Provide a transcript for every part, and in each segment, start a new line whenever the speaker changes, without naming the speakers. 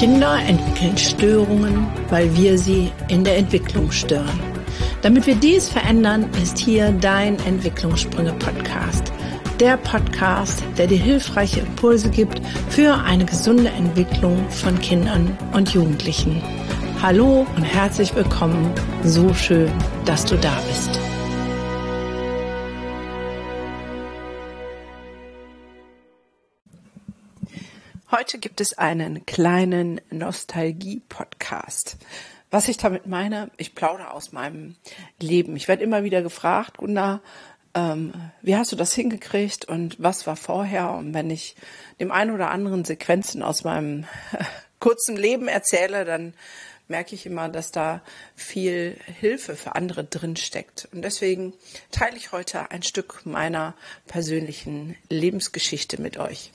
Kinder entwickeln Störungen, weil wir sie in der Entwicklung stören. Damit wir dies verändern, ist hier dein Entwicklungssprünge-Podcast. Der Podcast, der dir hilfreiche Impulse gibt für eine gesunde Entwicklung von Kindern und Jugendlichen. Hallo und herzlich willkommen. So schön, dass du da bist. Heute gibt es einen kleinen Nostalgie-Podcast. Was ich damit meine, ich plaudere aus meinem Leben. Ich werde immer wieder gefragt, Gunda, wie hast du das hingekriegt und was war vorher? Und wenn ich dem einen oder anderen Sequenzen aus meinem kurzen Leben erzähle, dann merke ich immer, dass da viel Hilfe für andere drin steckt. Und deswegen teile ich heute ein Stück meiner persönlichen Lebensgeschichte mit euch.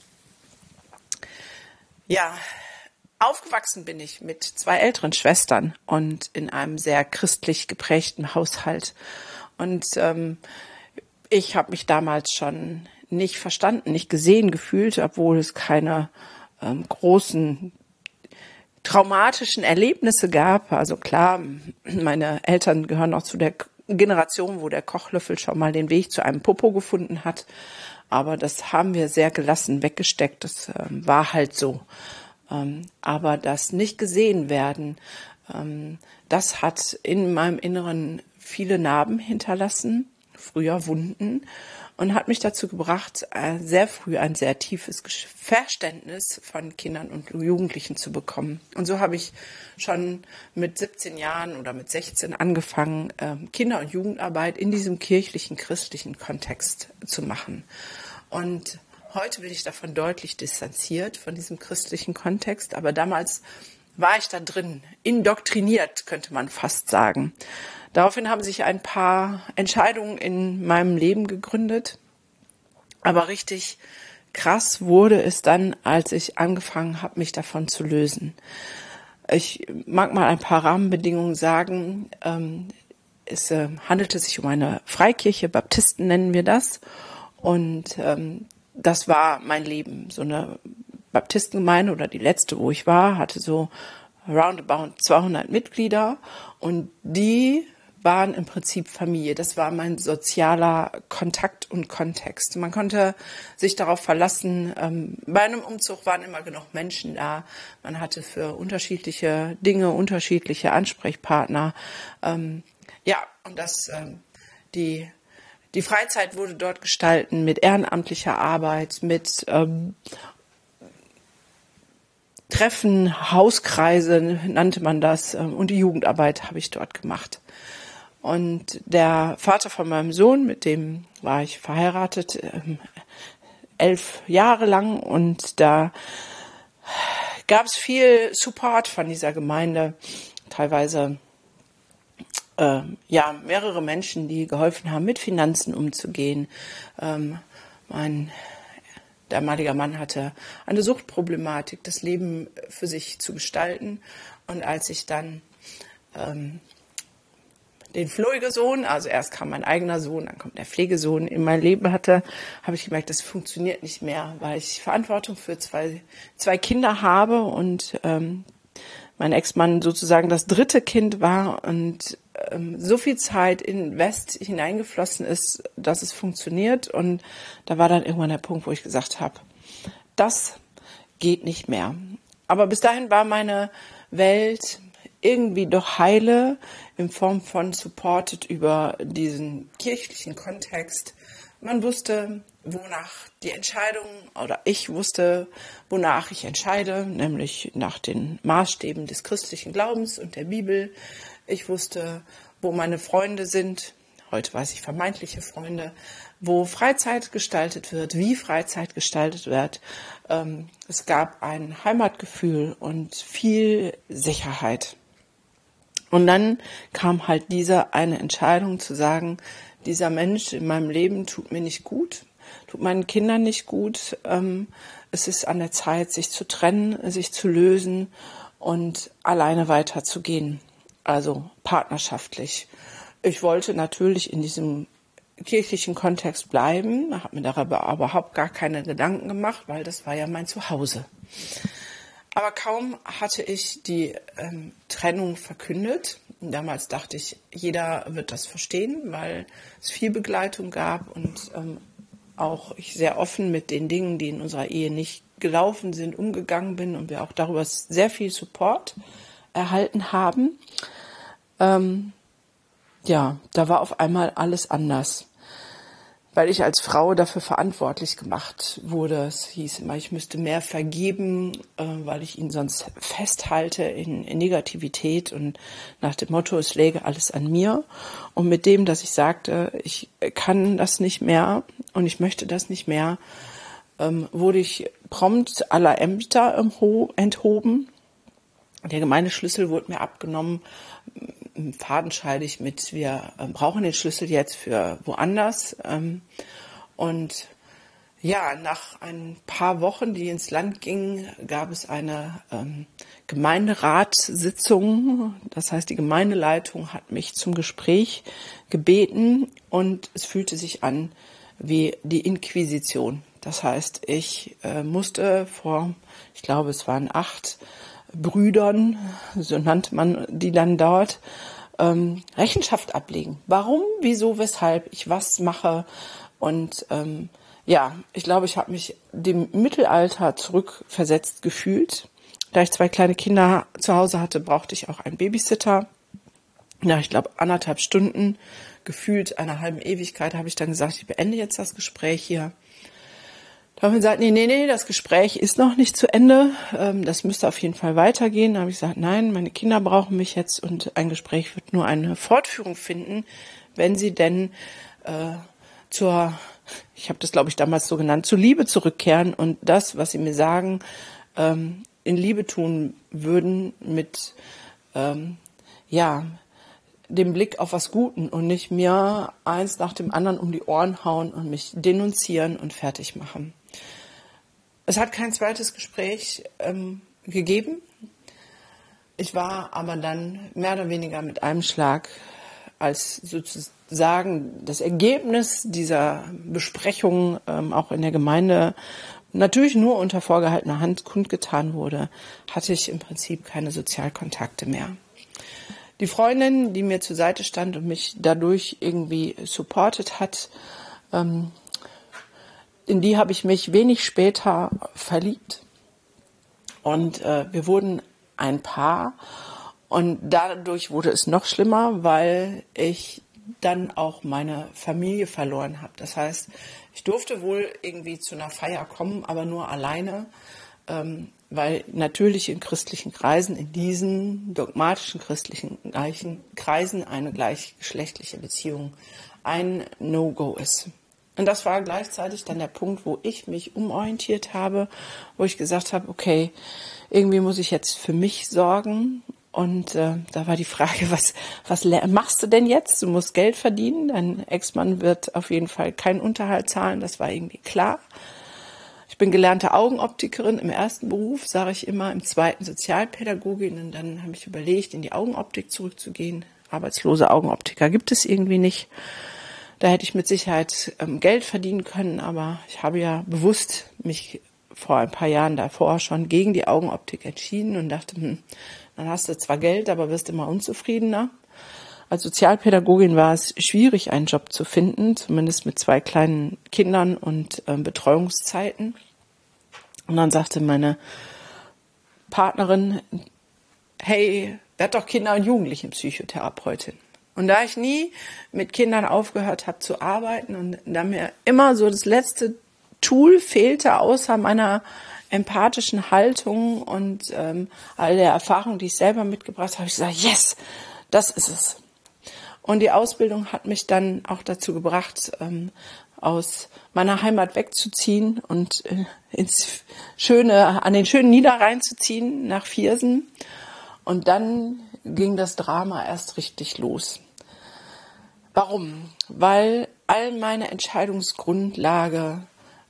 Ja, aufgewachsen bin ich mit 2 älteren Schwestern und in einem sehr christlich geprägten Haushalt. Und ich habe mich damals schon nicht verstanden, nicht gesehen gefühlt, obwohl es keine großen traumatischen Erlebnisse gab. Also klar, meine Eltern gehören auch zu der Generation, wo der Kochlöffel schon mal den Weg zu einem Popo gefunden hat. Aber das haben wir sehr gelassen weggesteckt. Das war halt so. Aber das nicht gesehen werden, das hat in meinem Inneren viele Narben hinterlassen, früher Wunden, und hat mich dazu gebracht, sehr früh ein sehr tiefes Verständnis von Kindern und Jugendlichen zu bekommen. Und so habe ich schon mit 17 Jahren oder mit 16 angefangen, Kinder- und Jugendarbeit in diesem kirchlichen, christlichen Kontext zu machen. Und heute bin ich davon deutlich distanziert, von diesem christlichen Kontext. Aber damals war ich da drin, indoktriniert, könnte man fast sagen. Daraufhin haben sich ein paar Entscheidungen in meinem Leben gegründet. Aber richtig krass wurde es dann, als ich angefangen habe, mich davon zu lösen. Ich mag mal ein paar Rahmenbedingungen sagen. Es handelte sich um eine Freikirche, Baptisten nennen wir das. Und das war mein Leben. So eine Baptistengemeinde oder die letzte, wo ich war, hatte so roundabout 200 Mitglieder. Und die waren im Prinzip Familie. Das war mein sozialer Kontakt und Kontext. Man konnte sich darauf verlassen, bei einem Umzug waren immer genug Menschen da. Man hatte für unterschiedliche Dinge unterschiedliche Ansprechpartner. Und die Freizeit wurde dort gestalten mit ehrenamtlicher Arbeit, mit Treffen, Hauskreise nannte man das, und die Jugendarbeit habe ich dort gemacht. Und der Vater von meinem Sohn, mit dem war ich verheiratet, 11 Jahre lang, und da gab es viel Support von dieser Gemeinde, teilweise mehrere Menschen, die geholfen haben, mit Finanzen umzugehen. Mein damaliger Mann hatte eine Suchtproblematik, das Leben für sich zu gestalten. Und als ich dann den Pflegesohn, also erst kam mein eigener Sohn, dann kommt der Pflegesohn in mein Leben hatte, habe ich gemerkt, das funktioniert nicht mehr, weil ich Verantwortung für zwei Kinder habe und mein Ex-Mann sozusagen das 3. Kind war und so viel Zeit in West hineingeflossen ist, dass es funktioniert. Und da war dann irgendwann der Punkt, wo ich gesagt habe, das geht nicht mehr. Aber bis dahin war meine Welt irgendwie doch heile in Form von supported über diesen kirchlichen Kontext. Man wusste, wonach die Entscheidung, oder ich wusste, wonach ich entscheide, nämlich nach den Maßstäben des christlichen Glaubens und der Bibel. Ich wusste, wo meine Freunde sind, heute weiß ich vermeintliche Freunde, wo Freizeit gestaltet wird, wie Freizeit gestaltet wird. Es gab ein Heimatgefühl und viel Sicherheit. Und dann kam halt diese eine Entscheidung zu sagen, dieser Mensch in meinem Leben tut mir nicht gut, tut meinen Kindern nicht gut. Es ist an der Zeit, sich zu trennen, sich zu lösen und alleine weiterzugehen, also partnerschaftlich. Ich wollte natürlich in diesem kirchlichen Kontext bleiben, habe mir darüber überhaupt gar keine Gedanken gemacht, weil das war ja mein Zuhause. Aber kaum hatte ich die Trennung verkündet. Damals dachte ich, jeder wird das verstehen, weil es viel Begleitung gab und auch ich sehr offen mit den Dingen, die in unserer Ehe nicht gelaufen sind, umgegangen bin und wir auch darüber sehr viel Support erhalten haben. Ja, da war auf einmal alles anders, weil ich als Frau dafür verantwortlich gemacht wurde. Es hieß immer, ich müsste mehr vergeben, weil ich ihn sonst festhalte in Negativität und nach dem Motto, es läge alles an mir. Und mit dem, dass ich sagte, ich kann das nicht mehr und ich möchte das nicht mehr, wurde ich prompt aller Ämter enthoben. Der Gemeindeschlüssel wurde mir abgenommen, fadenscheidig mit, wir brauchen den Schlüssel jetzt für woanders. Und ja, nach ein paar Wochen, die ins Land gingen, gab es eine Gemeinderatssitzung. Das heißt, die Gemeindeleitung hat mich zum Gespräch gebeten und es fühlte sich an wie die Inquisition. Das heißt, ich musste vor, ich glaube, es waren 8 Brüdern, so nannte man die dann dort, Rechenschaft ablegen. Warum, wieso, weshalb ich was mache. Und ja, ich glaube, ich habe mich dem Mittelalter zurückversetzt gefühlt. Da ich 2 kleine Kinder zu Hause hatte, brauchte ich auch einen Babysitter. Ja, ich glaube 1,5 Stunden, gefühlt einer halben Ewigkeit, habe ich dann gesagt, ich beende jetzt das Gespräch hier. Da haben wir gesagt, nee, das Gespräch ist noch nicht zu Ende, das müsste auf jeden Fall weitergehen. Da habe ich gesagt, nein, meine Kinder brauchen mich jetzt und ein Gespräch wird nur eine Fortführung finden, wenn sie denn ich habe das glaube ich damals so genannt, zur Liebe zurückkehren und das, was sie mir sagen, in Liebe tun würden mit, dem Blick auf was Guten und nicht mir eins nach dem anderen um die Ohren hauen und mich denunzieren und fertig machen. Es hat kein zweites Gespräch gegeben. Ich war aber dann mehr oder weniger mit einem Schlag als sozusagen das Ergebnis dieser Besprechung auch in der Gemeinde natürlich nur unter vorgehaltener Hand kundgetan wurde, hatte ich im Prinzip keine Sozialkontakte mehr. Die Freundin, die mir zur Seite stand und mich dadurch irgendwie supportet hat, in die habe ich mich wenig später verliebt. Und wir wurden ein Paar. Und dadurch wurde es noch schlimmer, weil ich dann auch meine Familie verloren habe. Das heißt, ich durfte wohl irgendwie zu einer Feier kommen, aber nur alleine, weil natürlich in christlichen Kreisen, in diesen dogmatischen christlichen Kreisen eine gleichgeschlechtliche Beziehung ein No-Go ist. Und das war gleichzeitig dann der Punkt, wo ich mich umorientiert habe, wo ich gesagt habe, okay, irgendwie muss ich jetzt für mich sorgen. Und da war die Frage, was machst du denn jetzt? Du musst Geld verdienen, dein Ex-Mann wird auf jeden Fall keinen Unterhalt zahlen, das war irgendwie klar. Ich bin gelernte Augenoptikerin im ersten Beruf, sage ich immer, im zweiten Sozialpädagogin. Und dann habe ich überlegt, in die Augenoptik zurückzugehen. Arbeitslose Augenoptiker gibt es irgendwie nicht. Da hätte ich mit Sicherheit Geld verdienen können, aber ich habe ja bewusst mich vor ein paar Jahren davor schon gegen die Augenoptik entschieden und dachte, dann hast du zwar Geld, aber wirst immer unzufriedener. Als Sozialpädagogin war es schwierig, einen Job zu finden, zumindest mit 2 kleinen Kindern und Betreuungszeiten. Und dann sagte meine Partnerin, hey, werd doch Kinder- und Jugendlichenpsychotherapeutin. Und da ich nie mit Kindern aufgehört habe zu arbeiten und da mir immer so das letzte Tool fehlte, außer meiner empathischen Haltung und all der Erfahrung, die ich selber mitgebracht habe, habe ich gesagt, yes, das ist es. Und die Ausbildung hat mich dann auch dazu gebracht, aus meiner Heimat wegzuziehen und an den schönen Niederrhein zu ziehen, nach Viersen. Und dann ging das Drama erst richtig los. Warum? Weil all meine Entscheidungsgrundlage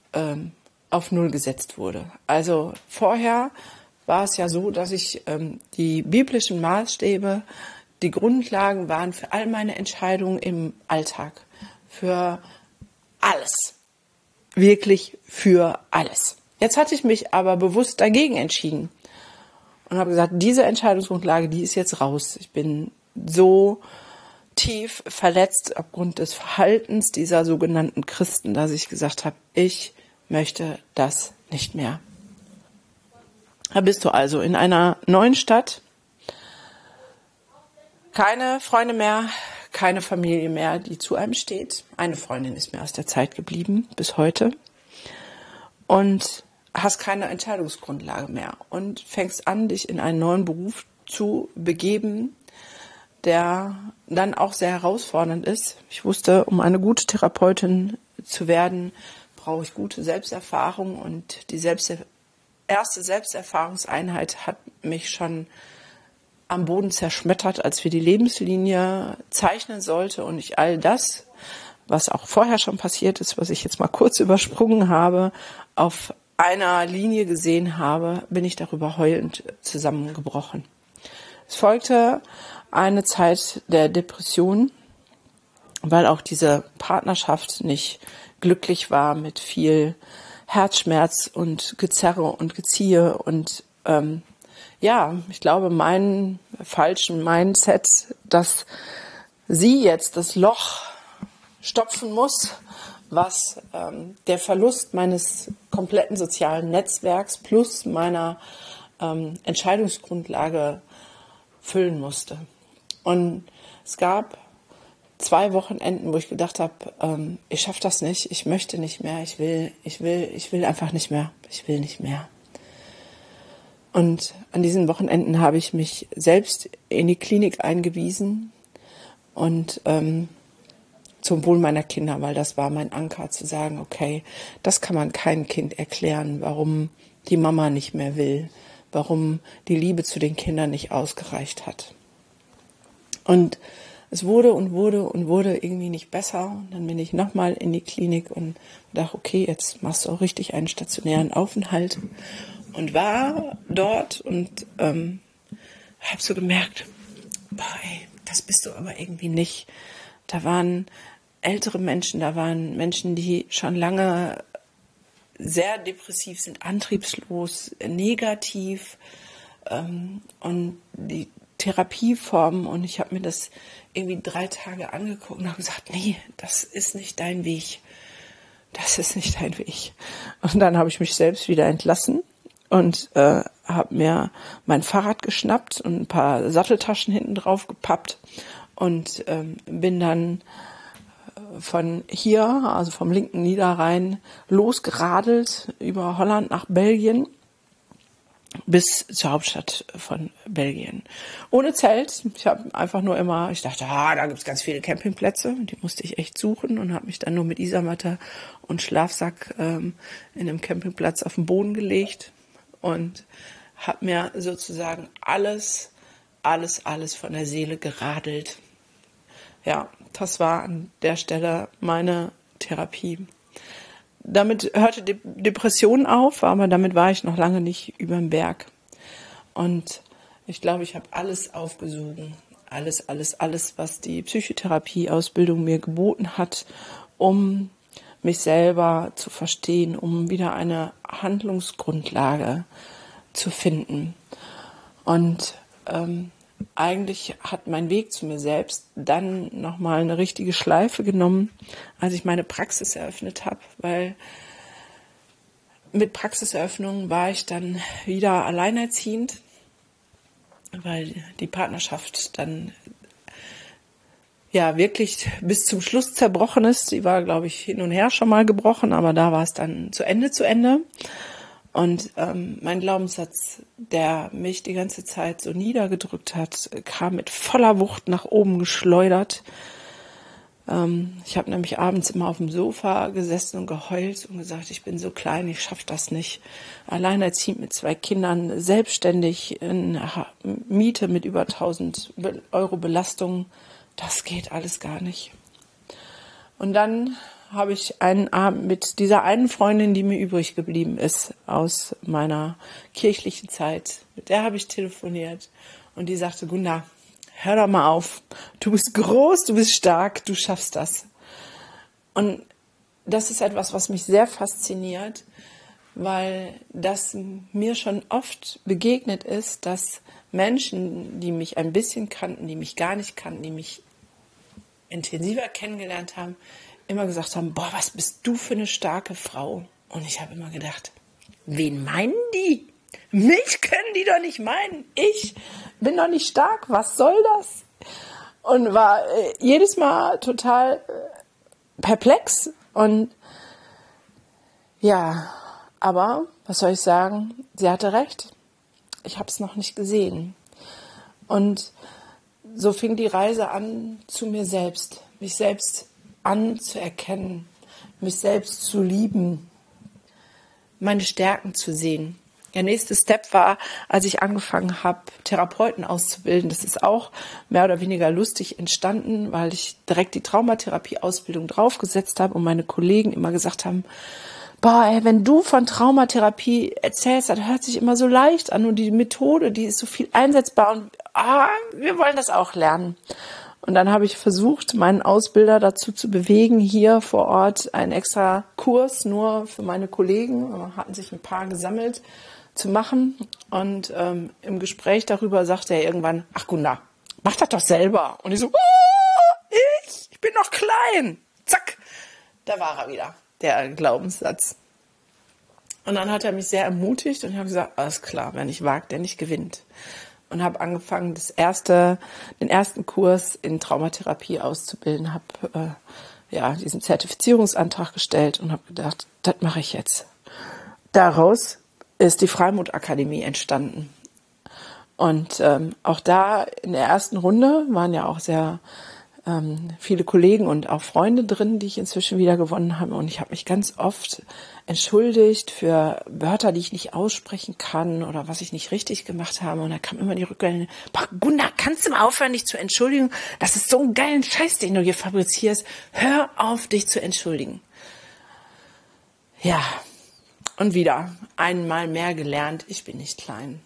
auf Null gesetzt wurde. Also vorher war es ja so, dass ich die biblischen Maßstäbe, die Grundlagen waren für all meine Entscheidungen im Alltag. Für alles. Wirklich für alles. Jetzt hatte ich mich aber bewusst dagegen entschieden. und habe gesagt, diese Entscheidungsgrundlage, die ist jetzt raus. Ich bin so tief verletzt aufgrund des Verhaltens dieser sogenannten Christen, dass ich gesagt habe, ich möchte das nicht mehr. Da bist du also in einer neuen Stadt, keine Freunde mehr, keine Familie mehr, die zu einem steht. Eine Freundin ist mir aus der Zeit geblieben, bis heute. Und hast keine Entscheidungsgrundlage mehr und fängst an, dich in einen neuen Beruf zu begeben, der dann auch sehr herausfordernd ist. Ich wusste, um eine gute Therapeutin zu werden, brauche ich gute Selbsterfahrung, und die erste Selbsterfahrungseinheit hat mich schon am Boden zerschmettert, als wir die Lebenslinie zeichnen sollte und ich all das, was auch vorher schon passiert ist, was ich jetzt mal kurz übersprungen habe, auf einer Linie gesehen habe, bin ich darüber heulend zusammengebrochen. Es folgte eine Zeit der Depression, weil auch diese Partnerschaft nicht glücklich war, mit viel Herzschmerz und Gezerre und Geziehe und ich glaube, meinen falschen Mindset, dass sie jetzt das Loch stopfen muss, was der Verlust meines kompletten sozialen Netzwerks plus meiner Entscheidungsgrundlage füllen musste. Und es gab 2 Wochenenden, wo ich gedacht habe, ich schaffe das nicht, ich möchte nicht mehr, ich will einfach nicht mehr, ich will nicht mehr. Und an diesen Wochenenden habe ich mich selbst in die Klinik eingewiesen und zum Wohl meiner Kinder, weil das war mein Anker, zu sagen, okay, das kann man keinem Kind erklären, warum die Mama nicht mehr will, warum die Liebe zu den Kindern nicht ausgereicht hat. Und es wurde irgendwie nicht besser. Und dann bin ich nochmal in die Klinik und dachte, okay, jetzt machst du auch richtig einen stationären Aufenthalt. Und war dort und habe so gemerkt, das bist du aber irgendwie nicht. Da waren ältere Menschen, da waren Menschen, die schon lange sehr depressiv sind, antriebslos, negativ und die Therapieformen. Und ich habe mir das irgendwie 3 Tage angeguckt und habe gesagt, nee, das ist nicht dein Weg. Das ist nicht dein Weg. Und dann habe ich mich selbst wieder entlassen und habe mir mein Fahrrad geschnappt und ein paar Satteltaschen hinten drauf gepappt und bin dann von hier, also vom linken Niederrhein, losgeradelt über Holland nach Belgien bis zur Hauptstadt von Belgien. Ohne Zelt. Ich habe einfach nur ich dachte, da gibt es ganz viele Campingplätze. Die musste ich echt suchen und habe mich dann nur mit Isomatte und Schlafsack in einem Campingplatz auf den Boden gelegt und habe mir sozusagen alles von der Seele geradelt. Ja, das war an der Stelle meine Therapie. Damit hörte die Depression auf, aber damit war ich noch lange nicht über den Berg. Und ich glaube, ich habe alles aufgesogen. Alles, was die Psychotherapieausbildung mir geboten hat, um mich selber zu verstehen, um wieder eine Handlungsgrundlage zu finden. Und eigentlich hat mein Weg zu mir selbst dann nochmal eine richtige Schleife genommen, als ich meine Praxis eröffnet habe, weil mit Praxiseröffnung war ich dann wieder alleinerziehend, weil die Partnerschaft dann ja wirklich bis zum Schluss zerbrochen ist. Die war, glaube ich, hin und her schon mal gebrochen, aber da war es dann zu Ende. Und mein Glaubenssatz, der mich die ganze Zeit so niedergedrückt hat, kam mit voller Wucht nach oben geschleudert. Ich habe nämlich abends immer auf dem Sofa gesessen und geheult und gesagt, ich bin so klein, ich schaffe das nicht. Alleinerziehend mit 2 Kindern, selbstständig in Miete mit über 1.000 Euro Belastung, das geht alles gar nicht. Und dann habe ich einen Abend mit dieser einen Freundin, die mir übrig geblieben ist aus meiner kirchlichen Zeit. Mit der habe ich telefoniert und die sagte, Gunda, hör doch mal auf. Du bist groß, du bist stark, du schaffst das. Und das ist etwas, was mich sehr fasziniert, weil das mir schon oft begegnet ist, dass Menschen, die mich ein bisschen kannten, die mich gar nicht kannten, die mich intensiver kennengelernt haben, immer gesagt haben, boah, was bist du für eine starke Frau? Und ich habe immer gedacht, wen meinen die? Mich können die doch nicht meinen. Ich bin doch nicht stark. Was soll das? Und war jedes Mal total perplex. Und ja, aber was soll ich sagen? Sie hatte recht. Ich habe es noch nicht gesehen. Und so fing die Reise an zu mir selbst, mich selbst anzuerkennen, mich selbst zu lieben, meine Stärken zu sehen. Der nächste Step war, als ich angefangen habe, Therapeuten auszubilden. Das ist auch mehr oder weniger lustig entstanden, weil ich direkt die Traumatherapie-Ausbildung draufgesetzt habe und meine Kollegen immer gesagt haben, boah, ey, wenn du von Traumatherapie erzählst, das hört sich immer so leicht an und die Methode, die ist so viel einsetzbar und wir wollen das auch lernen. Und dann habe ich versucht, meinen Ausbilder dazu zu bewegen, hier vor Ort einen extra Kurs nur für meine Kollegen, hatten sich ein paar gesammelt, zu machen. Und im Gespräch darüber sagte er irgendwann, ach Gunda, mach das doch selber. Und ich so, ich bin noch klein. Zack, da war er wieder, der Glaubenssatz. Und dann hat er mich sehr ermutigt und ich habe gesagt, alles klar, wer nicht wagt, der nicht gewinnt. Und habe angefangen, den ersten Kurs in Traumatherapie auszubilden, habe diesen Zertifizierungsantrag gestellt und habe gedacht, das mache ich jetzt. Daraus ist die Freimut-Akademie entstanden. Und auch da in der ersten Runde waren ja auch sehr viele Kollegen und auch Freunde drin, die ich inzwischen wieder gewonnen habe. Und ich habe mich ganz oft entschuldigt für Wörter, die ich nicht aussprechen kann oder was ich nicht richtig gemacht habe. Und da kam immer die Rückmeldung, boah, Gunda, kannst du mal aufhören, dich zu entschuldigen? Das ist so ein geilen Scheiß, den du hier fabrizierst. Hör auf, dich zu entschuldigen. Ja, und wieder einmal mehr gelernt, ich bin nicht klein.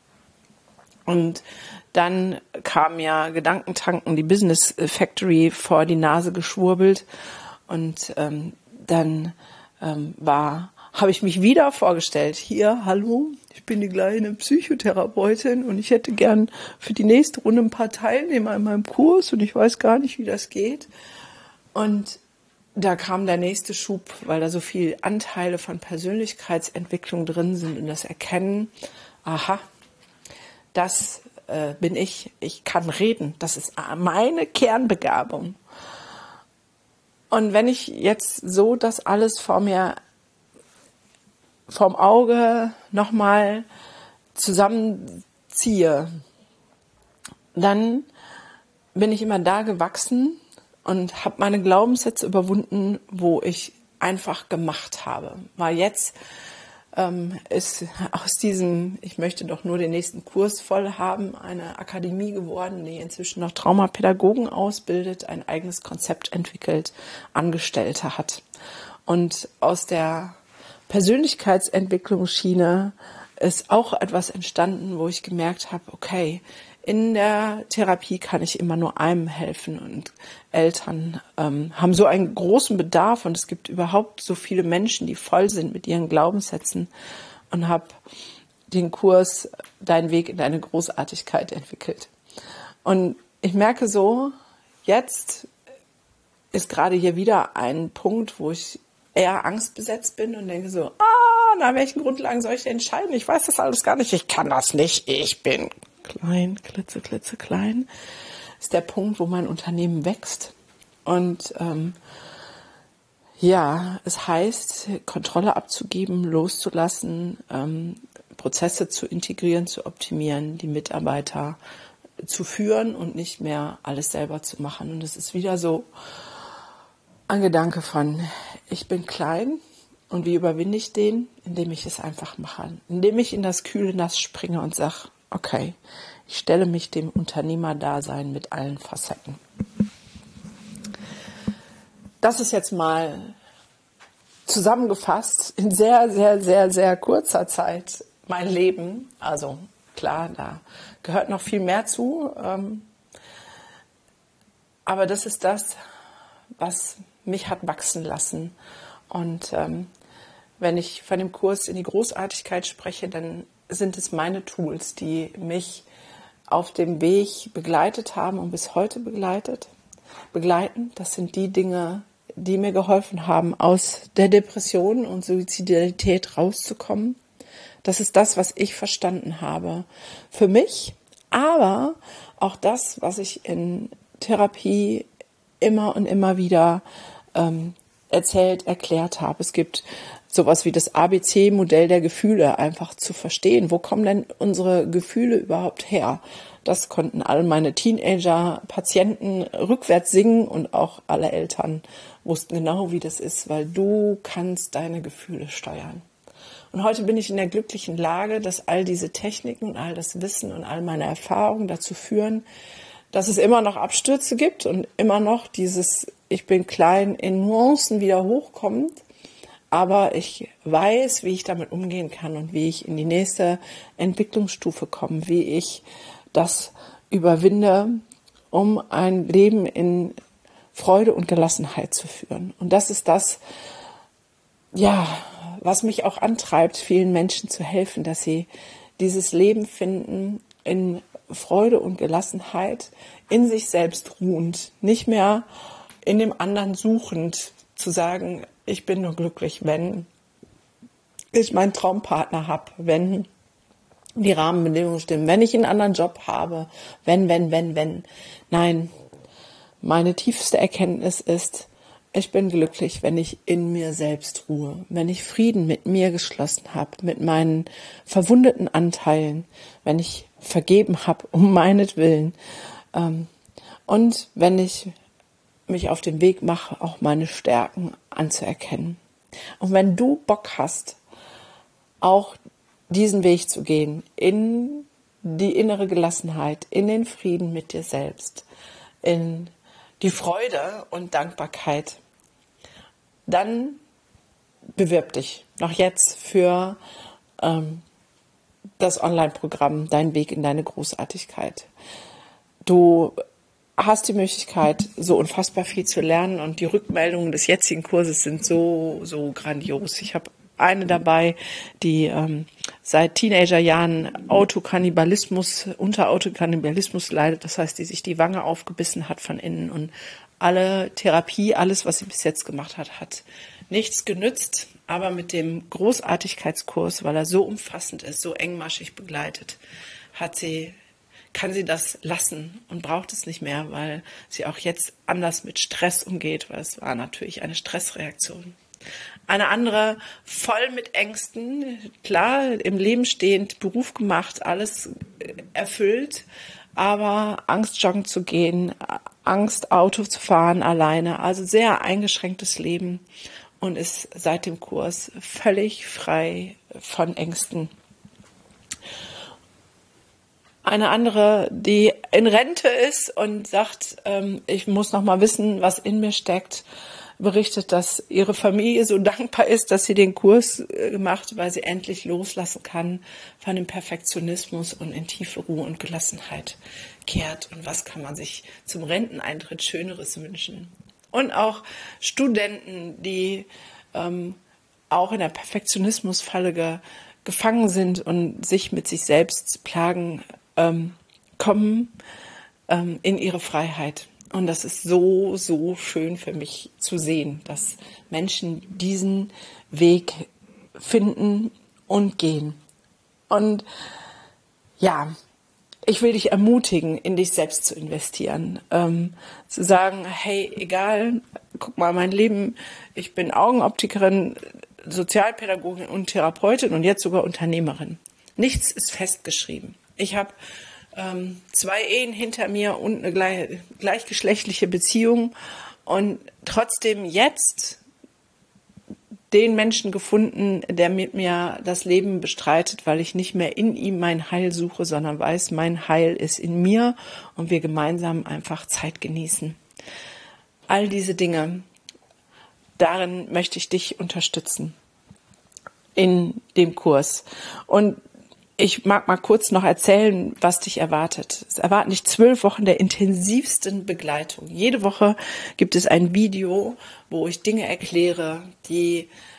Und dann kam ja Gedankentanken, die Business Factory vor die Nase geschwurbelt. Und dann habe ich mich wieder vorgestellt. Hier, hallo, ich bin die kleine Psychotherapeutin und ich hätte gern für die nächste Runde ein paar Teilnehmer in meinem Kurs und ich weiß gar nicht, wie das geht. Und da kam der nächste Schub, weil da so viele Anteile von Persönlichkeitsentwicklung drin sind und das Erkennen, aha, das bin ich. Ich kann reden. Das ist meine Kernbegabung. Und wenn ich jetzt so das alles vor mir, vom Auge nochmal zusammenziehe, dann bin ich immer da gewachsen und habe meine Glaubenssätze überwunden, wo ich einfach gemacht habe. Weil jetzt ist aus diesem, ich möchte doch nur den nächsten Kurs voll haben, eine Akademie geworden, die inzwischen noch Traumapädagogen ausbildet, ein eigenes Konzept entwickelt, Angestellte hat. Und aus der Persönlichkeitsentwicklungsschiene ist auch etwas entstanden, wo ich gemerkt habe, okay, in der Therapie kann ich immer nur einem helfen und Eltern haben so einen großen Bedarf und es gibt überhaupt so viele Menschen, die voll sind mit ihren Glaubenssätzen und habe den Kurs Dein Weg in deine Großartigkeit entwickelt. Und ich merke so, jetzt ist gerade hier wieder ein Punkt, wo ich eher angstbesetzt bin und denke so, nach welchen Grundlagen soll ich entscheiden? Ich weiß das alles gar nicht, ich kann das nicht, ich bin klein, klitzeklein, ist der Punkt, wo mein Unternehmen wächst. Und es heißt, Kontrolle abzugeben, loszulassen, Prozesse zu integrieren, zu optimieren, die Mitarbeiter zu führen und nicht mehr alles selber zu machen. Und es ist wieder so ein Gedanke von, ich bin klein und wie überwinde ich den? Indem ich es einfach mache. Indem ich in das kühle Nass springe und sage, okay, ich stelle mich dem Unternehmerdasein mit allen Facetten. Das ist jetzt mal zusammengefasst in sehr, sehr, sehr, sehr kurzer Zeit mein Leben. Also klar, da gehört noch viel mehr zu. Aber das ist das, was mich hat wachsen lassen. Und wenn ich von dem Kurs in die Großartigkeit spreche, dann sind es meine Tools, die mich auf dem Weg begleitet haben und bis heute begleiten. Das sind die Dinge, die mir geholfen haben, aus der Depression und Suizidalität rauszukommen. Das ist das, was ich verstanden habe für mich, aber auch das, was ich in Therapie immer und immer wieder erklärt habe. Es gibt sowas wie das ABC-Modell der Gefühle, einfach zu verstehen. Wo kommen denn unsere Gefühle überhaupt her? Das konnten all meine Teenager-Patienten rückwärts singen und auch alle Eltern wussten genau, wie das ist, weil du kannst deine Gefühle steuern. Und heute bin ich in der glücklichen Lage, dass all diese Techniken und all das Wissen und all meine Erfahrungen dazu führen, dass es immer noch Abstürze gibt und immer noch dieses Ich bin klein in Nuancen wieder hochkommt. Aber ich weiß, wie ich damit umgehen kann und wie ich in die nächste Entwicklungsstufe komme, wie ich das überwinde, um ein Leben in Freude und Gelassenheit zu führen. Und das ist das, ja, was mich auch antreibt, vielen Menschen zu helfen, dass sie dieses Leben finden in Freude und Gelassenheit, in sich selbst ruhend, nicht mehr in dem anderen suchend, zu sagen, ich bin nur glücklich, wenn ich meinen Traumpartner habe, wenn die Rahmenbedingungen stimmen, wenn ich einen anderen Job habe, wenn. Nein, meine tiefste Erkenntnis ist, ich bin glücklich, wenn ich in mir selbst ruhe, wenn ich Frieden mit mir geschlossen habe, mit meinen verwundeten Anteilen, wenn ich vergeben habe um meinetwillen und wenn ich mich auf den Weg mache, auch meine Stärken anzuerkennen. Und wenn du Bock hast, auch diesen Weg zu gehen, in die innere Gelassenheit, in den Frieden mit dir selbst, in die Freude und Dankbarkeit, dann bewirb dich noch jetzt für das Online-Programm Dein Weg in deine Großartigkeit. Du hast die Möglichkeit, so unfassbar viel zu lernen und die Rückmeldungen des jetzigen Kurses sind so grandios. Ich habe eine dabei, die seit Teenagerjahren unter Autokannibalismus leidet. Das heißt, die sich die Wange aufgebissen hat von innen und alle Therapie, alles, was sie bis jetzt gemacht hat, hat nichts genützt. Aber mit dem Großartigkeitskurs, weil er so umfassend ist, so engmaschig begleitet, kann sie das lassen und braucht es nicht mehr, weil sie auch jetzt anders mit Stress umgeht, weil es war natürlich eine Stressreaktion. Eine andere voll mit Ängsten, klar, im Leben stehend, Beruf gemacht, alles erfüllt, aber Angst, joggen zu gehen, Angst, Auto zu fahren alleine, also sehr eingeschränktes Leben und ist seit dem Kurs völlig frei von Ängsten. Eine andere, die in Rente ist und sagt, ich muss noch mal wissen, was in mir steckt, berichtet, dass ihre Familie so dankbar ist, dass sie den Kurs gemacht, weil sie endlich loslassen kann von dem Perfektionismus und in tiefe Ruhe und Gelassenheit kehrt. Und was kann man sich zum Renteneintritt Schöneres wünschen? Und auch Studenten, die auch in der Perfektionismusfalle gefangen sind und sich mit sich selbst plagen, kommen in ihre Freiheit. Und das ist so schön für mich zu sehen, dass Menschen diesen Weg finden und gehen. Und ja, ich will dich ermutigen, in dich selbst zu investieren. Zu sagen, hey, egal, guck mal, mein Leben, ich bin Augenoptikerin, Sozialpädagogin und Therapeutin und jetzt sogar Unternehmerin. Nichts ist festgeschrieben. Ich habe 2 Ehen hinter mir und eine gleichgeschlechtliche Beziehung und trotzdem jetzt den Menschen gefunden, der mit mir das Leben bestreitet, weil ich nicht mehr in ihm mein Heil suche, sondern weiß, mein Heil ist in mir und wir gemeinsam einfach Zeit genießen. All diese Dinge, darin möchte ich dich unterstützen in dem Kurs. Und ich mag mal kurz noch erzählen, was dich erwartet. Es erwarten dich 12 Wochen der intensivsten Begleitung. Jede Woche gibt es ein Video, wo ich Dinge erkläre, die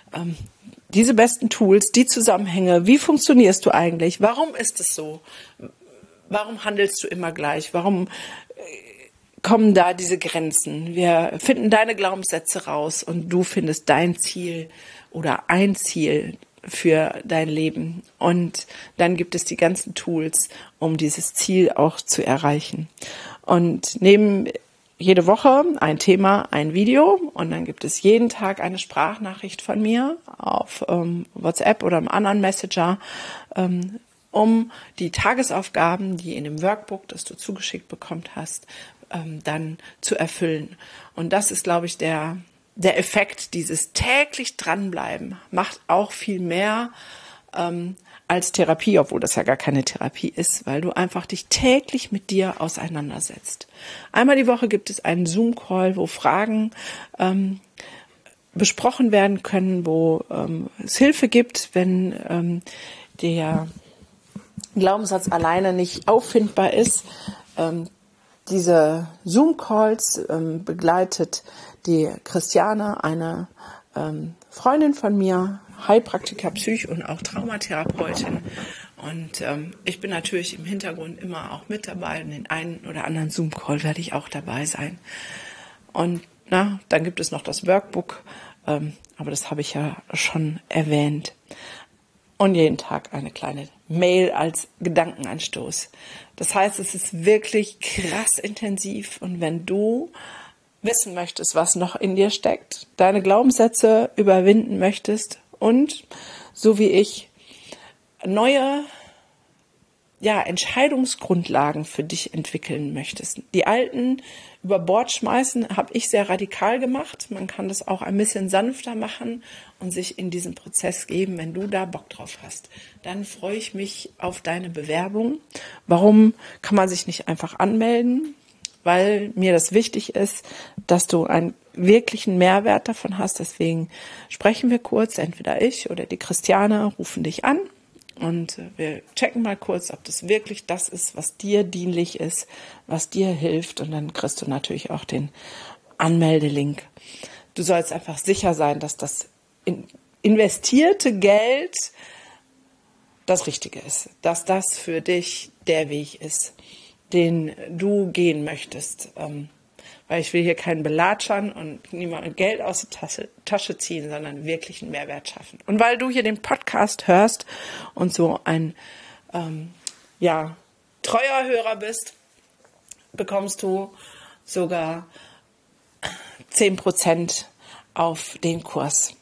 diese besten Tools, die Zusammenhänge, wie funktionierst du eigentlich? Warum ist es so? Warum handelst du immer gleich? Warum kommen da diese Grenzen? Wir finden deine Glaubenssätze raus und du findest dein Ziel oder ein Ziel für dein Leben. Und dann gibt es die ganzen Tools, um dieses Ziel auch zu erreichen. Und neben jede Woche ein Thema, ein Video und dann gibt es jeden Tag eine Sprachnachricht von mir auf WhatsApp oder einem anderen Messenger, um die Tagesaufgaben, die in dem Workbook, das du zugeschickt bekommen hast, dann zu erfüllen. Und das ist, glaube ich, der Effekt, dieses täglich dranbleiben, macht auch viel mehr als Therapie, obwohl das ja gar keine Therapie ist, weil du einfach dich täglich mit dir auseinandersetzt. Einmal die Woche gibt es einen Zoom-Call, wo Fragen besprochen werden können, wo es Hilfe gibt, wenn der Glaubenssatz alleine nicht auffindbar ist. Diese Zoom-Calls begleitet die Christiane, eine Freundin von mir, Heilpraktiker, Psych- und auch Traumatherapeutin. Und ich bin natürlich im Hintergrund immer auch mit dabei. In den einen oder anderen Zoom-Call werde ich auch dabei sein. Und dann gibt es noch das Workbook, aber das habe ich ja schon erwähnt. Und jeden Tag eine kleine Mail als Gedankenanstoß. Das heißt, es ist wirklich krass intensiv. Und wenn du wissen möchtest, was noch in dir steckt, deine Glaubenssätze überwinden möchtest und, so wie ich, neue Entscheidungsgrundlagen für dich entwickeln möchtest. Die alten über Bord schmeißen, habe ich sehr radikal gemacht. Man kann das auch ein bisschen sanfter machen und sich in diesen Prozess geben, wenn du da Bock drauf hast. Dann freue ich mich auf deine Bewerbung. Warum kann man sich nicht einfach anmelden? Weil mir das wichtig ist, dass du einen wirklichen Mehrwert davon hast. Deswegen sprechen wir kurz, entweder ich oder die Christiane rufen dich an. Und wir checken mal kurz, ob das wirklich das ist, was dir dienlich ist, was dir hilft. Und dann kriegst du natürlich auch den Anmeldelink. Du sollst einfach sicher sein, dass das investierte Geld das Richtige ist. Dass das für dich der Weg ist, den du gehen möchtest. Weil ich will hier keinen belatschern und niemandem Geld aus der Tasche ziehen, sondern wirklich einen Mehrwert schaffen. Und weil du hier den Podcast hörst und so ein treuer Hörer bist, bekommst du sogar 10% auf den Kurs.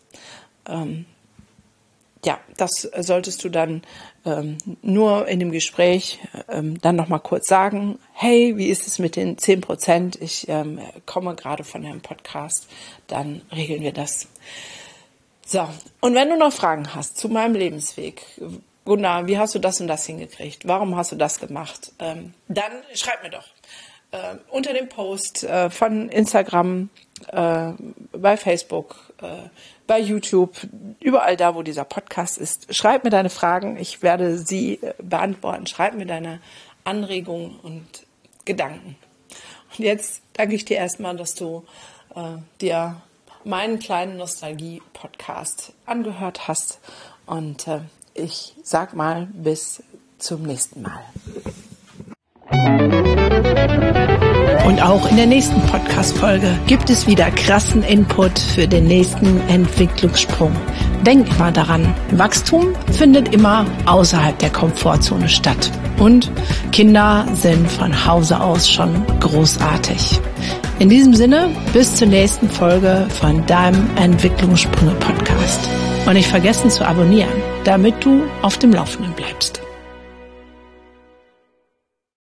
Das solltest du dann nur in dem Gespräch dann nochmal kurz sagen, hey, wie ist es mit den 10%? Ich komme gerade von einem Podcast, dann regeln wir das. So, und wenn du noch Fragen hast zu meinem Lebensweg, Gunnar, wie hast du das und das hingekriegt? Warum hast du das gemacht? Dann schreib mir doch unter dem Post von Instagram, bei Facebook, bei YouTube, überall da, wo dieser Podcast ist. Schreib mir deine Fragen, ich werde sie beantworten. Schreib mir deine Anregungen und Gedanken. Und jetzt danke ich dir erstmal, dass du dir meinen kleinen Nostalgie-Podcast angehört hast. Und ich sag mal, bis zum nächsten Mal. Und auch in der nächsten Podcast-Folge gibt es wieder krassen Input für den nächsten Entwicklungssprung. Denk immer daran, Wachstum findet immer außerhalb der Komfortzone statt. Und Kinder sind von Hause aus schon großartig. In diesem Sinne, bis zur nächsten Folge von deinem Entwicklungssprünge-Podcast. Und nicht vergessen zu abonnieren, damit du auf dem Laufenden bleibst.